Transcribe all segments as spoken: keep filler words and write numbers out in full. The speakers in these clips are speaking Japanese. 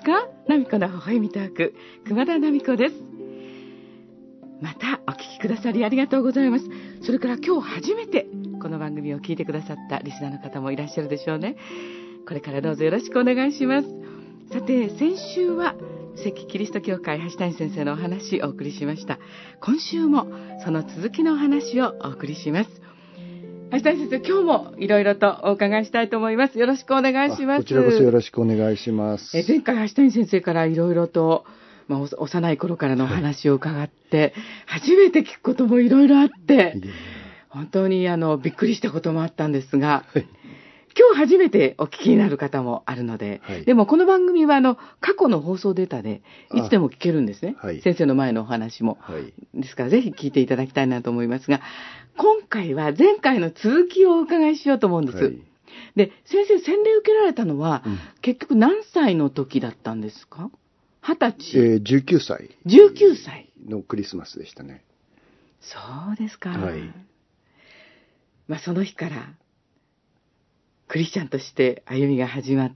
ますか？ナミコの微笑みトーク、熊田ナミコです。またお聞きくださりありがとうございます。それから今日初めてこの番組を聞いてくださったリスナーの方もいらっしゃるでしょうね。これからどうぞよろしくお願いします。さて、先週は関キリスト教会橋谷先生のお話をお送りしました。今週もその続きのお話をお送りします。橋谷先生、今日もいろいろとお伺いしたいと思います。よろしくお願いします。 こちらこそよろしくお願いします。 え前回橋谷先生からいろいろと、まあ、幼い頃からのお話を伺って、はい、初めて聞くこともいろいろあって、本当にあのびっくりしたこともあったんですが、はい、今日初めてお聞きになる方もあるので、はい、でもこの番組はあの過去の放送データでいつでも聞けるんですね、はい、先生の前のお話も、はい、ですからぜひ聞いていただきたいなと思いますが、今回は前回の続きをお伺いしようと思うんです、はい、で先生、洗礼受けられたのは、うん、結局何歳の時だったんですか？はたち、 えー、じゅうきゅうさいじゅうきゅうさいのクリスマスでしたね。 そうですか、 はい。 まあ、その日からクリスチャンとして歩みが始まって、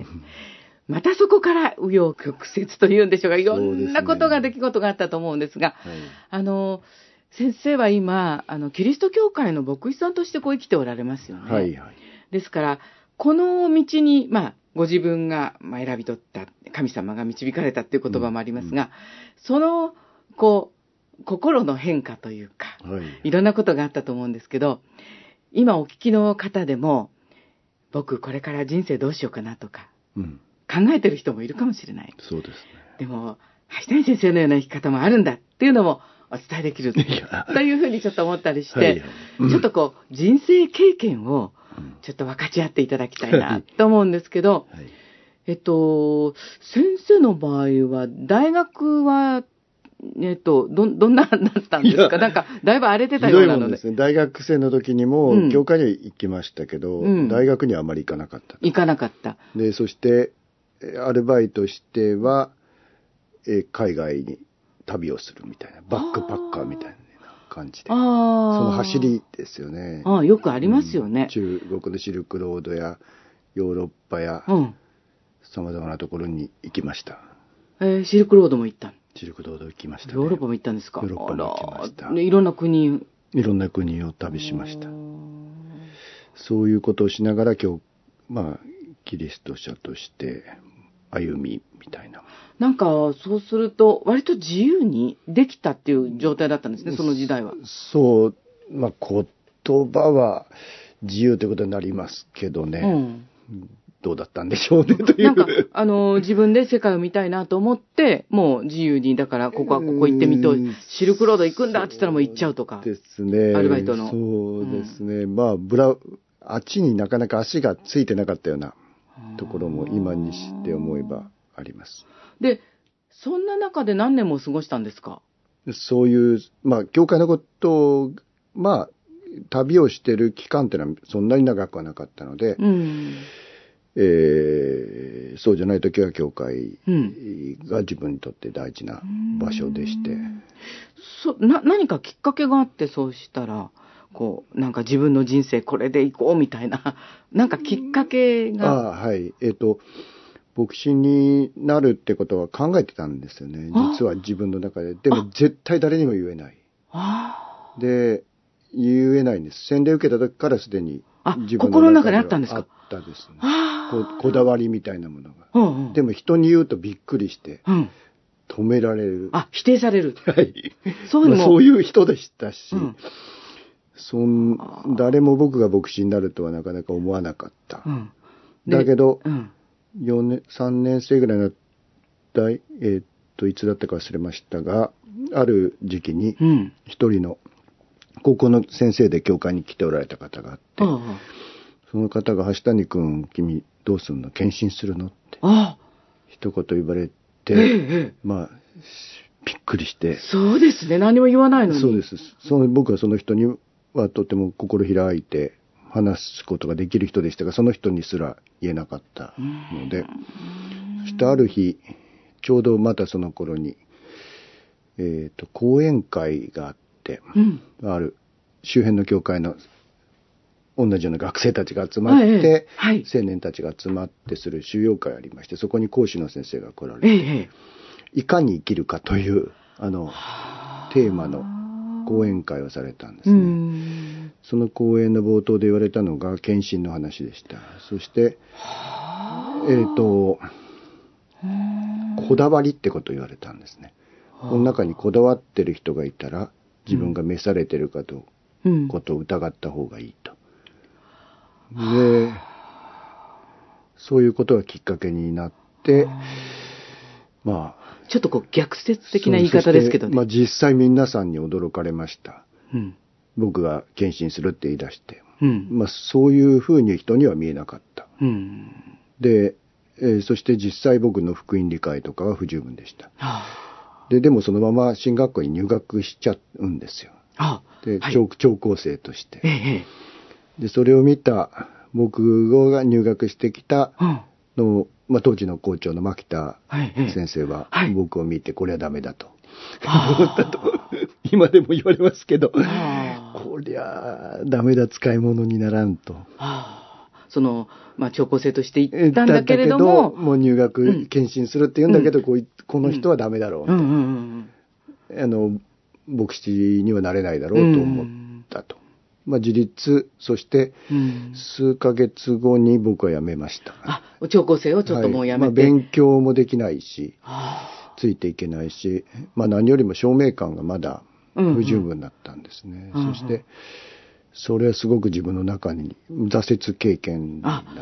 またそこから紆余曲折というんでしょうか、いろんなことが、出来事があったと思うんですが、はい、あの先生は今あのキリスト教会の牧師さんとしてこう生きておられますよね。 はいはい、 ですからこの道に、まあ、ご自分が、まあ、選び取った神様が導かれたっていう言葉もありますが、うんうん、そのこう心の変化というか、はい、いろんなことがあったと思うんですけど、今お聞きの方でも僕これから人生どうしようかなとか、うん、考えてる人もいるかもしれない。 そうですね。 でも橋谷先生のような生き方もあるんだっていうのもお伝えできるというふうにちょっと思ったりして、はいはい、うん、ちょっとこう人生経験をちょっと分かち合っていただきたいなと思うんですけど、はい、えっと先生の場合は大学はえっとどどんなだったんですか？なんかだいぶ荒れてたようなので。 ですね、大学生の時にも教会には行きましたけど、うん、大学にはあまり行かなかった。 行かなかった。 でそしてアルバイトしてはえ海外に旅をするみたいな、バックパッカーみたいな感じで、あその走りですよね。 ああ、よくありますよね、うん、 中国のシルクロードやヨーロッパやさまざまなところに行きました。 えー、シルクロードも行った？ シルクロード行きましたね。 ヨーロッパも行ったんですか？ ヨーロッパも行きました。 いろんな国いろんな国を旅しました。そういうことをしながら今日、まあキリスト者として歩みみたいな。 なんかそうすると割と自由にできたっていう状態だったんですね、その時代は。 そう、まあ言葉は自由ということになりますけどね、うん、どうだったんでしょうねという。 なんかあの自分で世界を見たいなと思ってもう自由に、だからここはここ行ってみと、シルクロード行くんだって言ったらもう行っちゃうとかですね。 アルバイトの。 そうですね、うん、まあブラあっちになかなか足がついてなかったようなところも今にして思えばあります。 で、そんな中で何年も過ごしたんですか？ そういう、まあ、教会のことを、まあ、旅をしてる期間っていうのはそんなに長くはなかったので、うん、えー、そうじゃない時は教会が自分にとって大事な場所でして。うん、 そな何かきっかけがあって、そうしたら、こう、なんか自分の人生これで行こうみたいな、なんかきっかけが。 ああ、はい。えっと、牧師になるってことは考えてたんですよね。実は自分の中で。でも絶対誰にも言えない。で、言えないんです。洗礼受けた時からすでに自分の中ではあったんですか？ あったですね。こ, こだわりみたいなものが。うんうん、でも人に言うとびっくりして、うん、止められる。 あ、否定される。 はい。そういうのも、まあ、そういう人でしたし、うん、そん誰も僕が牧師になるとはなかなか思わなかった。うん、だけど、うんよねんさんねん生ぐらいの代、えー、っといつだったか忘れましたが、ある時期に一人の高校の先生で教会に来ておられた方があって、うん、その方が橋谷君君どうするの、献身するのって一言言われて、ええ、まあびっくりして。 そうですね、何も言わないのに。 そうです。その僕はその人にはとても心開いて話すことができる人でしたが、その人にすら言えなかったので、そしてある日ちょうどまたその頃に、えーと、講演会があって、うん、ある周辺の教会の同じような学生たちが集まって、 はい、 青年たちが集まってする修養会ありまして、そこに講師の先生が来られて、 えいかに生きるかという、あの、テーマの講演会をされたんですね。その講演の冒頭で言われたのが献身の話でした。そして、えっと、こだわりってことを言われたんですね。この中にこだわってる人がいたら、自分が召されてるかと、うん、ことを疑った方がいいと。で、そういうことがきっかけになって、まあ、 ちょっとこう逆説的な言い方ですけどね。 まあ実際皆さんに驚かれました。うん、僕が献身するって言い出して、うん、まあそういうふうに人には見えなかった。うん、で、えー、そして実際僕の福音理解とかは不十分でした。はあ、で、でもそのまま進学校に入学しちゃうんですよ。はあ、で、はい、聴講生として、ええ。で、それを見た僕が入学してきたの、うんまあ、当時の校長の牧田先生は僕を見てこれはダメだと思ったと今でも言われますけど、こりゃダメだ使い物にならんと。 その、まあ、聴講生として行ったんだけれども、 もう入学献身するって言うんだけど、うん、こうこの人はダメだろうみたいな、うんうんうん、あの牧師にはなれないだろうと思ったと。まあ、自立、そして数ヶ月後に僕は辞めました、ね。 あ、聴講生をちょっともう辞めて、はいまあ、 勉強もできないし、ついていけないし、まあ、何よりも証明感がまだ不十分だったんですね。うんうん、そして、それはすごく自分の中に挫折経験になって、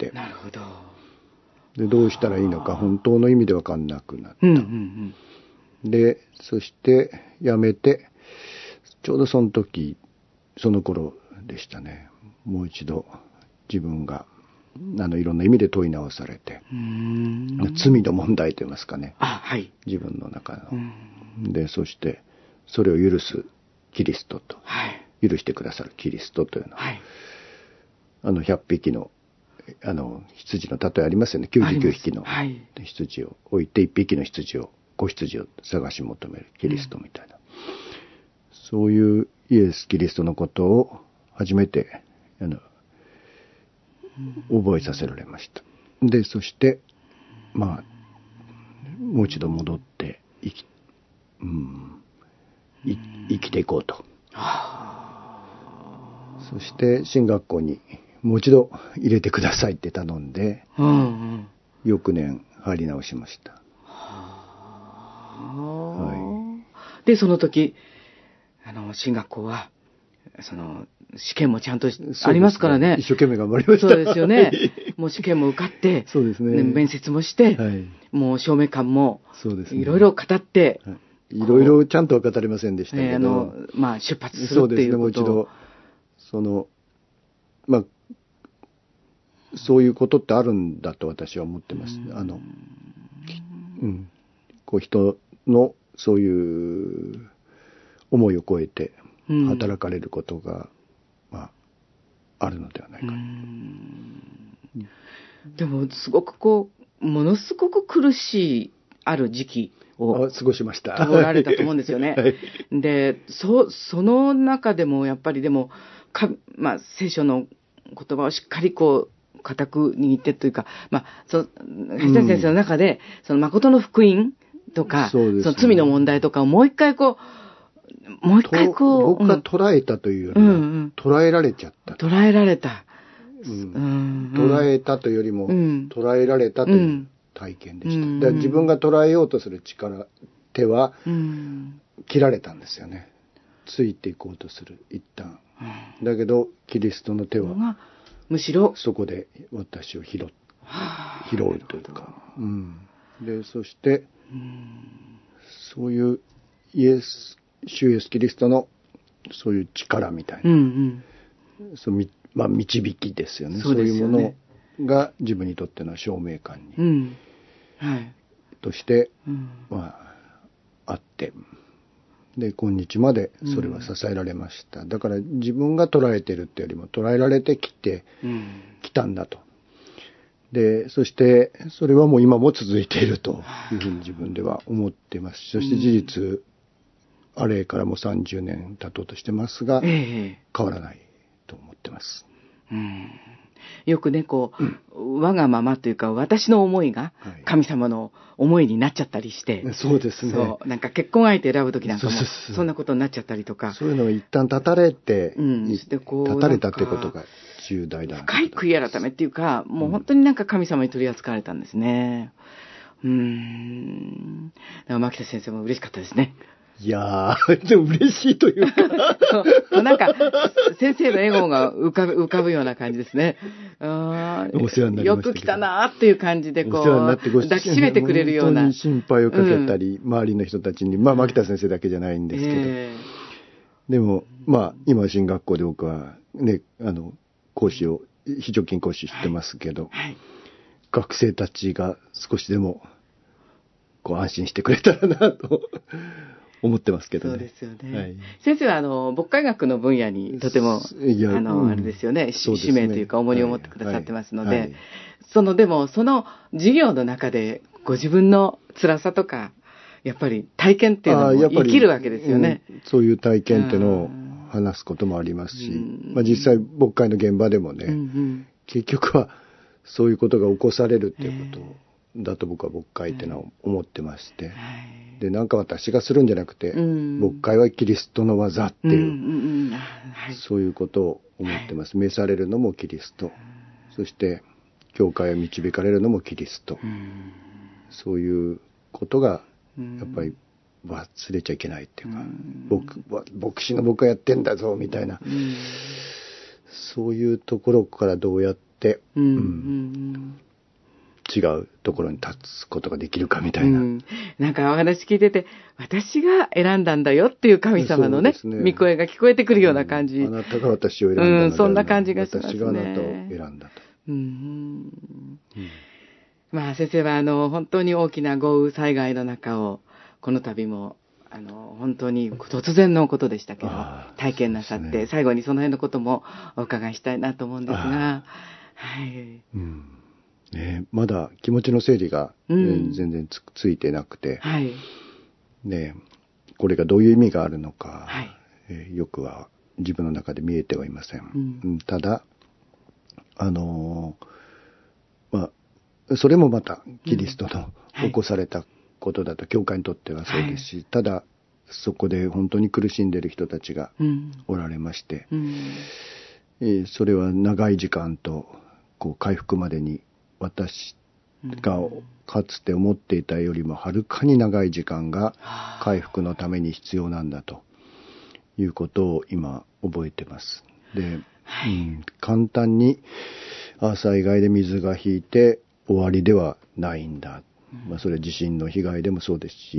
なるほど。 で、どうしたらいいのか本当の意味で分かんなくなった。うんうんうん、で、そして辞めて、ちょうどその時、その頃でしたね。もう一度自分があのいろんな意味で問い直されて、うーん罪の問題といいますかね。 あ、はい、 自分の中の。で、そしてそれを許すキリストと、はい、許してくださるキリストというのは、はい、あのひゃっぴきのあの羊の例えありますよね。きゅうじゅうきゅうひきの羊を置いていっぴきの羊を子羊を探し求めるキリストみたいな、うん、そういうイエス・キリストのことを初めてあの覚えさせられました。で、そしてまあもう一度戻って生き、うん、い生きていこうと。そして進学校にもう一度入れてくださいって頼んで、うんうん、翌年入り直しました。 はい、でその時あの進学校はその試験もちゃんとありますからね。 一生懸命頑張りました。 そうですよね。もう試験も受かって、 そうですね。 面接もして、はい、もう証明感もいろいろ語って、 いろいろちゃんとは語れませんでしたけど、えー、あのまあ出発するっていうことを。そうですね。もう一度そのまあそういうことってあるんだと私は思ってます。あの、うん、こう人のそういう思いを超えて働かれることが、うん、まあ、あるのではないかなと。 でもすごくこうものすごく苦しいある時期を過ごしました通られたと思うんですよね。はい、で そ, その中でもやっぱりでもか、まあ、聖書の言葉をしっかりこう固く握ってというか、まあ、そ橋谷先生の中で、うん、その誠の福音とか そ,、ね、その罪の問題とかをもう一回こうもう一回こう僕が捉えたというよりも、うんうん、捉えられちゃった。 捉えられた、 うんうんうん、捉えたというよりも、うん、捉えられたという体験でした。うん、だから自分が捉えようとする力手は、うん、切られたんですよね。ついていこうとする一旦、うん、だけどキリストの手はむしろそこで私を拾う拾うというか、うん、でそして、うん、そういうイエス主イエスキリストのそういう力みたいな、うんうん、そのまあ、導きですよね。そうですよね。そういうものが自分にとっての証明感に、うんはい、として、うんまあ、あってで今日までそれは支えられました、うん、だから自分が捉えてるってよりも捉えられてきて、うん、きたんだと。でそしてそれはもう今も続いているというふうに自分では思っています。そして事実、うん、あれからもさんじゅうねん経とうとしてますが、ええ、変わらないと思ってます。 うん、よくね、こう、うん、我がままというか、私の思いが神様の思いになっちゃったりして。 はい、そうですね。 そう。なんか結婚相手選ぶときなんかも、そんなことになっちゃったりとか。 そういうのを一旦断たれて、 うん、してこう、 断たれたってことが重大だ。 深い悔い改めっていうか、もう本当になんか神様に取り扱われたんですね。うーん。だから牧田先生も嬉しかったですね。 いやー、でも嬉しいというかそう。なんか、先生の笑顔が浮かぶ、浮かぶような感じですね。あお世話になりました。 よく来たなーっていう感じで、こう、 お世話になってご抱きしめてくれるような。 本当に心配をかけたり、うん、周りの人たちに、まあ、牧田先生だけじゃないんですけど。えー、でも、まあ、今、進学校で僕は、ね、あの、講師を、非常勤講師してますけど、はいはい、学生たちが少しでも、こう、安心してくれたらなと。思ってますけどね。 そうですよね。はい、先生はあの牧会学の分野にとてもあの、うん、あれですよね、使命というか重荷を持ってくださってますので、はいはいはい、そのでもその授業の中でご自分の辛さとかやっぱり体験っていうのも生きるわけですよね。 うん、そういう体験っていうのを話すこともありますし、まあ、実際牧会の現場でもね、うんうん、結局はそういうことが起こされるっていうことだと僕は牧会っていうのは思ってまして。はい、で、なんか私がするんじゃなくて、うん、牧会はキリストの技っていう、うんうんうんはい、そういうことを思ってます。召されるのもキリスト。そして、教会を導かれるのもキリスト。うん、そういうことが、やっぱり忘れちゃいけないっていうか、うん、牧, 牧師の僕はやってんだぞ、みたいな、うん、そういうところからどうやって、うんうんうん違うところに立つことができるかみたいな、うん、 なんかお話聞いてて私が選んだんだよっていう神様の ね, ね御声が聞こえてくるような感じ、 うん、あなたが私を選んだんだ、 うん、そんな感じがしますね。 私があなたを選んだと、うんうん、 まあ先生はあの本当に大きな豪雨災害の中をこの度もあの本当に突然のことでしたけど体験なさって、ね、最後にその辺のこともお伺いしたいなと思うんですが、はい、 うんね、まだ気持ちの整理が、うん、全然 つ, ついてなくて、はいね、これがどういう意味があるのか、はいえー、よくは自分の中で見えてはいません、うん、ただあのー、まあそれもまたキリストの起こされたことだと、うん、教会にとってはそうですし、はい、ただそこで本当に苦しんでいる人たちがおられまして、うんえー、それは長い時間とこう回復までに私がかつて思っていたよりもはるかに長い時間が回復のために必要なんだということを今覚えてます。で、はいうん、簡単に災害で水が引いて終わりではないんだ、うんまあ、それは地震の被害でもそうですし、うん、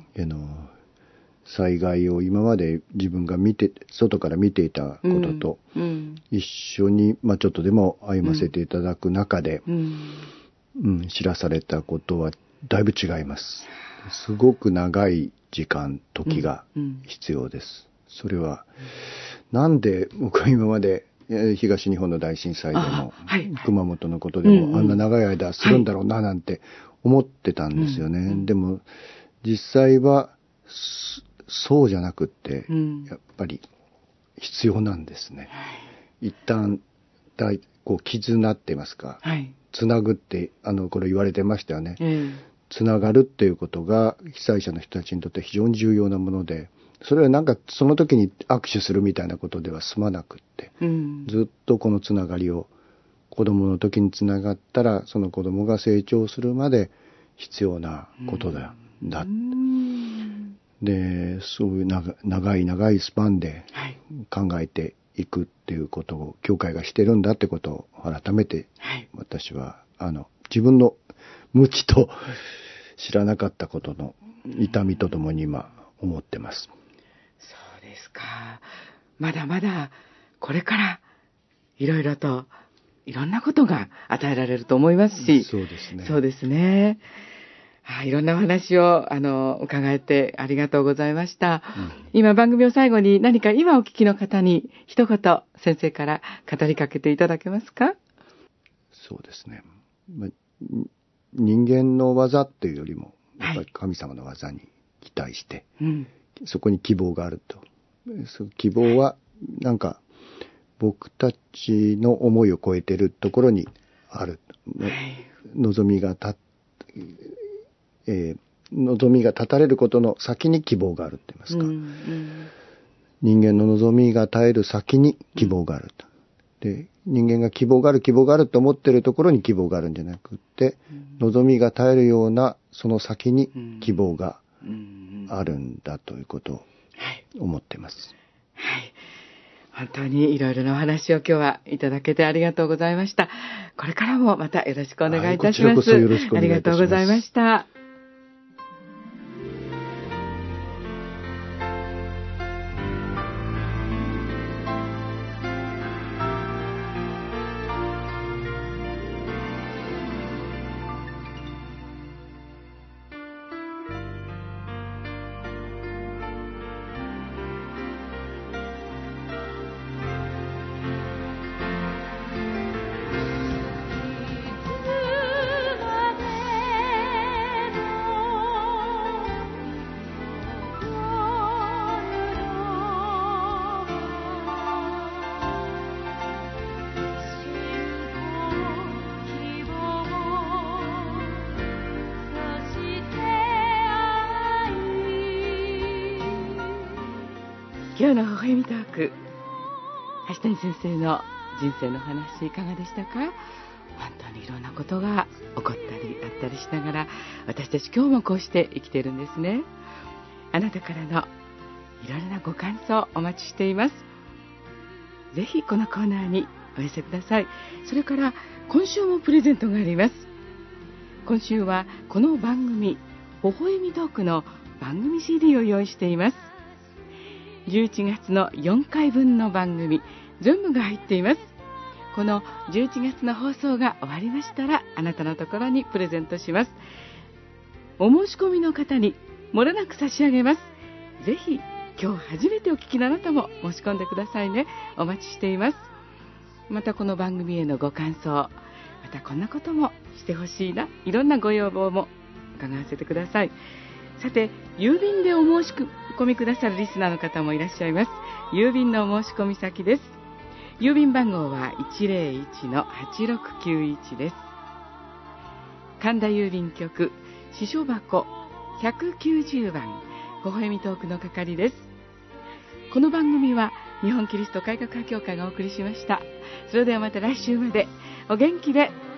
あの災害を今まで自分が見て外から見ていたことと一緒に、まあ、ちょっとでも歩ませていただく中で、うんうん、知らされたことはだいぶ違います。すごく長い時間時が必要です。それはなんで僕は今まで東日本の大震災でも、はい、熊本のことでも、うんうん、あんな長い間するんだろうななんて思ってたんですよね、はいうん、でも実際はそうじゃなくって、うん、やっぱり必要なんですね。はい、一旦だいこう絆って言いますか、はい、つなぐってあのこれ言われてましたよね。うん、つながるっていうことが被災者の人たちにとって非常に重要なもので、それはなんかその時に握手するみたいなことでは済まなくって、うん、ずっとこのつながりを子供の時につながったらその子供が成長するまで必要なことだ。うん、だでそういう長、長い長いスパンで考えていくっていうことを教会がしてるんだってことを改めて私はあの自分の無知と知らなかったことの痛みとともに今思ってます。 そうですか。まだまだこれからいろいろといろんなことが与えられると思いますし、 そうですね。 そうですね。はい、いろんなお話をあの伺えてありがとうございました、うん、今番組を最後に何か今お聞きの方に一言先生から語りかけていただけますか？ そうですね、ま、人間の技っていうよりもやっぱり神様の技に期待して、はいうん、そこに希望があると。その希望はなんか僕たちの思いを超えてるところにある。はい、望みがた、えー、望みが絶たれることの先に希望があるって言いますか。うんうん、人間の望みが絶える先に希望があると。で、人間が希望がある希望があると思ってるところに希望があるんじゃなくって、うん、望みが絶えるようなその先に希望があるんだということを思っています。 はい。本当にいろいろなお話を今日はいただけてありがとうございました。これからもまたよろしくお願いいたします。はい、こちらこそよろしくお願いいたします。ありがとうございました。今日の微笑みトーク、橋谷先生の人生の話いかがでしたか？本当にいろんなことが起こったりあったりしながら、私たち今日もこうして生きているんですね。あなたからのいろいろなご感想お待ちしています。ぜひこのコーナーにお寄せください。それから今週もプレゼントがあります。今週はこの番組微笑みトークの番組 シーディー を用意しています。じゅういちがつのよんかいぶんの番組全部が入っています。このじゅういちがつの放送が終わりましたら、あなたのところにプレゼントします。お申し込みの方にもれなく差し上げます。ぜひ今日初めてお聞きのあなたも申し込んでくださいね。お待ちしています。またこの番組へのご感想、またこんなこともしてほしいな、いろんなご要望も伺わせてください。さて、郵便でお申し込みくださるリスナーの方もいらっしゃいます。郵便のお申し込み先です。郵便番号は いちぜろいちのはちろくきゅういち です。神田郵便局支所箱ひゃくきゅうじゅうばん、微笑みトークの係です。この番組は日本キリスト改革派協会がお送りしました。それではまた来週までお元気で。